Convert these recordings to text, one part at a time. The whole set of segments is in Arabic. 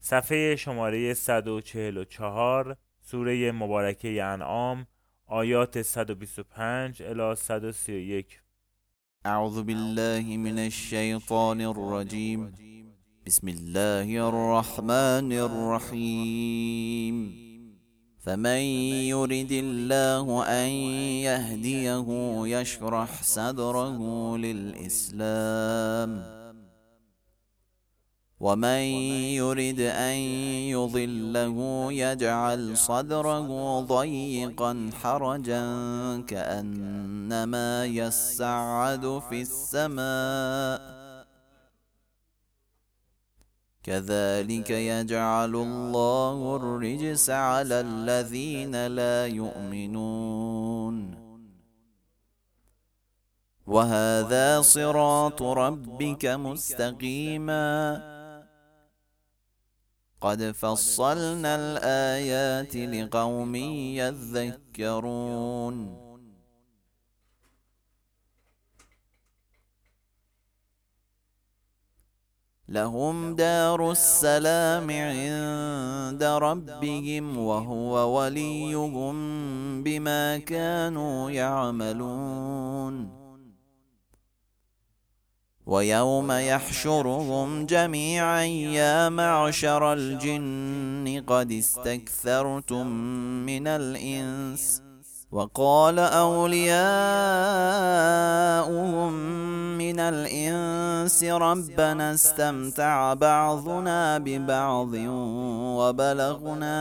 صفحه شماره 144، سوره مبارکه انعام، آیات 125 الی 131. أعوذ بالله من الشيطان الرجيم. بسم الله الرحمن الرحيم. فمن يرد الله أن يهديه يشرح صدره للإسلام، ومن يرد أن يضله يجعل صدره ضيقا حرجا كأنما يصعد في السماء، كذلك يجعل الله الرجس على الذين لا يؤمنون. وهذا صراط ربك مستقيما، قد فصلنا الآيات لقوم يذكرون. لهم دار السلام عند ربهم وهو وليهم بما كانوا يعملون. ويوم يحشرهم جميعا يا معشر الجن قد استكثرتم من الإنس، وقال أولياؤهم من الإنس ربنا استمتع بعضنا ببعض وبلغنا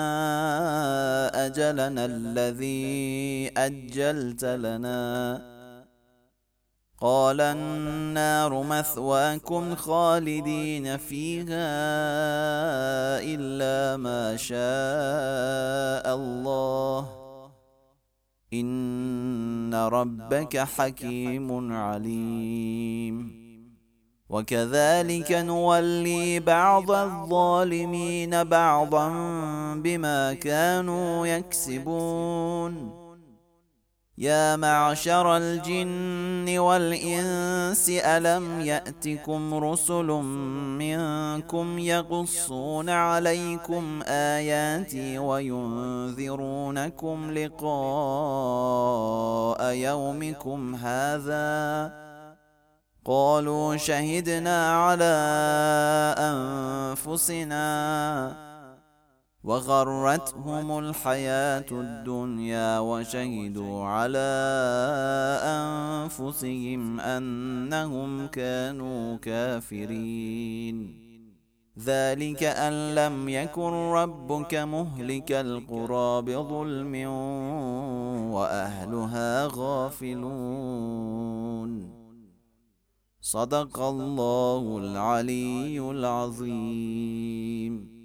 أجلنا الذي أجلت لنا، قال النار مثواكم خالدين فيها إلا ما شاء الله، إن ربك حكيم عليم. وكذلك نولي بعض الظالمين بعضا بما كانوا يكسبون. يا معشر الجن والإنس ألم يأتكم رسل منكم يقصون عليكم آياتي وينذرونكم لقاء يومكم هذا؟ قالوا شهدنا على أنفسنا وغرتهم الحياة الدنيا وشهدوا على أنفسهم أنهم كانوا كافرين. ذلك أن لم يكن ربك مهلك القرى بظلم وأهلها غافلون. صدق الله العلي العظيم.